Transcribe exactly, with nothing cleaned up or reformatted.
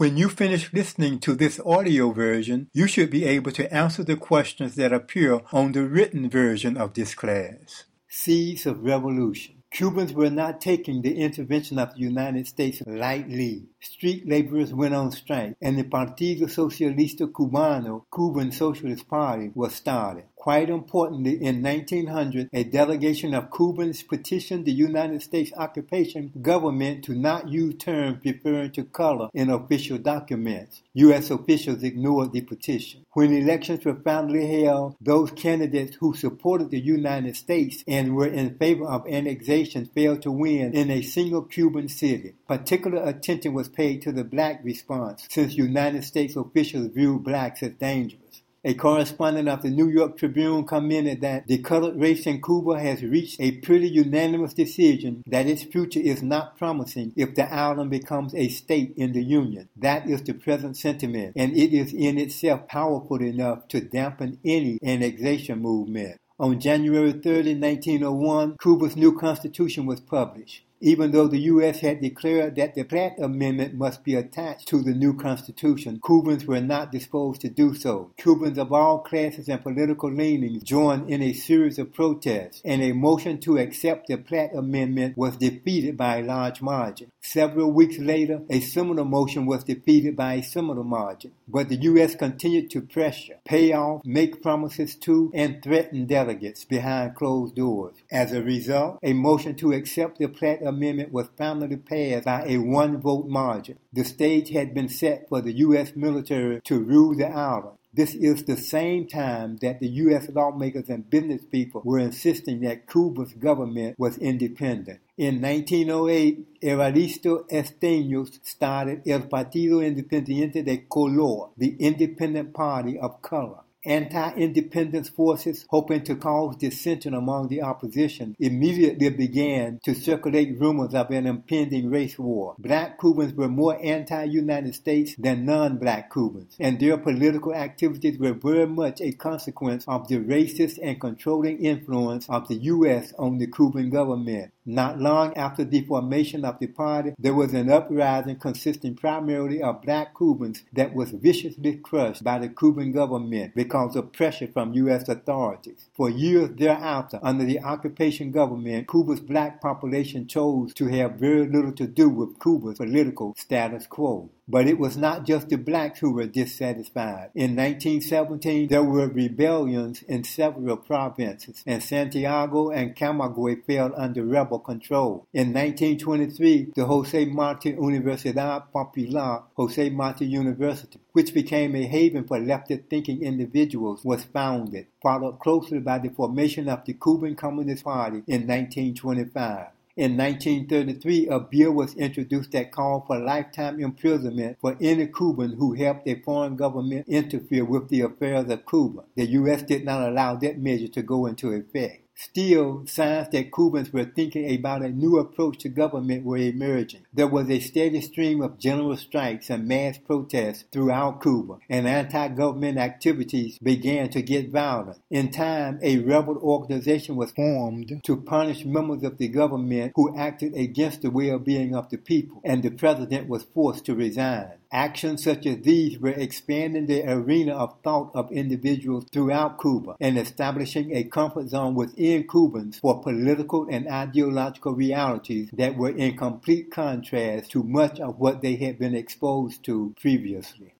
When you finish listening to this audio version, you should be able to answer the questions that appear on the written version of this class. Seeds of Revolution. Cubans were not taking the intervention of the United States lightly. Street laborers went on strike, and the Partido Socialista Cubano, Cuban Socialist Party, was started. Quite importantly, in nineteen hundred, a delegation of Cubans petitioned the United States occupation government to not use terms referring to color in official documents. U S officials ignored the petition. When elections were finally held, those candidates who supported the United States and were in favor of annexation failed to win in a single Cuban city. Particular attention was paid to the black response, since United States officials viewed blacks as dangerous. A correspondent of the New York Tribune commented that the colored race in Cuba has reached a pretty unanimous decision that its future is not promising if the island becomes a state in the Union. That is the present sentiment, and it is in itself powerful enough to dampen any annexation movement. On January thirtieth, nineteen oh one, Cuba's new constitution was published. Even though the U S had declared that the Platt Amendment must be attached to the new constitution, Cubans were not disposed to do so. Cubans of all classes and political leanings joined in a series of protests, and a motion to accept the Platt Amendment was defeated by a large margin. Several weeks later, a similar motion was defeated by a similar margin. But the U S continued to pressure, pay off, make promises to, and threaten delegates behind closed doors. As a result, a motion to accept the Platt Amendment was finally passed by a one-vote margin. The stage had been set for the U S military to rule the island. This is the same time that the U S lawmakers and business people were insisting that Cuba's government was independent. In nineteen oh eight, Evaristo Esteños started El Partido Independiente de Color, the Independent Party of Color. Anti-independence forces, hoping to cause dissension among the opposition, immediately began to circulate rumors of an impending race war. Black Cubans were more anti-United States than non-black Cubans, and their political activities were very much a consequence of the racist and controlling influence of the U S on the Cuban government. Not long after the formation of the party, there was an uprising consisting primarily of black Cubans that was viciously crushed by the Cuban government because of pressure from U S authorities. For years thereafter, under the occupation government, Cuba's black population chose to have very little to do with Cuba's political status quo. But it was not just the blacks who were dissatisfied. In nineteen seventeen, there were rebellions in several provinces, and Santiago and Camagüey fell under rebel control. In nineteen twenty-three, the José Martí Universidad Popular, José Martí University, which became a haven for left-thinking individuals, was founded, followed closely by the formation of the Cuban Communist Party in nineteen twenty-five. In nineteen thirty-three, a bill was introduced that called for lifetime imprisonment for any Cuban who helped a foreign government interfere with the affairs of Cuba. The U S did not allow that measure to go into effect. Still, signs that Cubans were thinking about a new approach to government were emerging. There was a steady stream of general strikes and mass protests throughout Cuba, and anti-government activities began to get violent. In time, a rebel organization was formed to punish members of the government who acted against the well-being of the people, and the president was forced to resign. Actions such as these were expanding the arena of thought of individuals throughout Cuba and establishing a comfort zone within Cubans for political and ideological realities that were in complete contrast to much of what they had been exposed to previously.